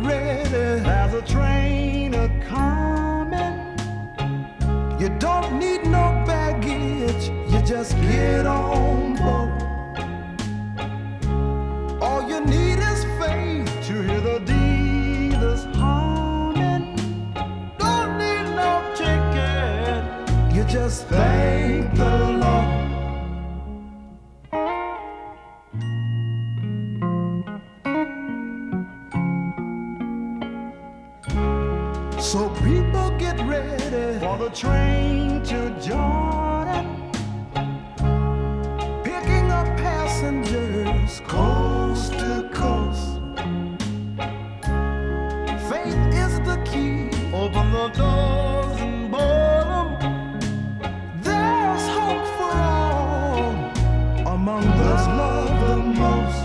ready. There's a train a-coming. You don't need no baggage. You just get on board. All you need is faith to hear the dealers humming. Don't need no ticket. You just thank the Lord. So people get ready for the train to Jordan, picking up passengers coast to coast. Faith is the key. Open the doors and board 'em. There's hope for all among those loved the most.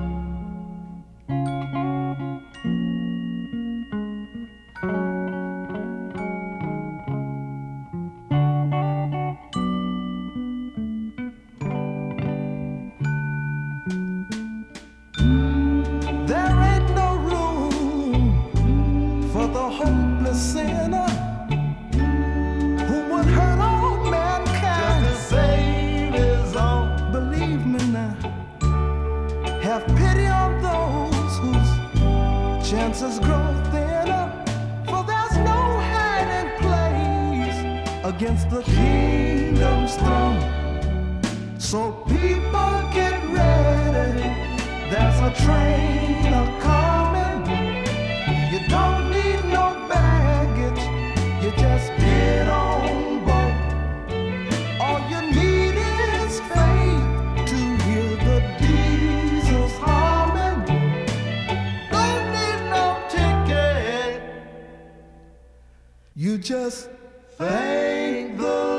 There ain't no room for the hopeless sinner who would hurt all mankind just to save his own. Believe me now, have pity on those whose chances grow thinner, for there's no hiding place against the kingdom's throne. So people get ready. There's a train a-coming. You don't need no baggage. You just get on board. All you need is faith to hear the diesels humming. Don't need no ticket. You just thank the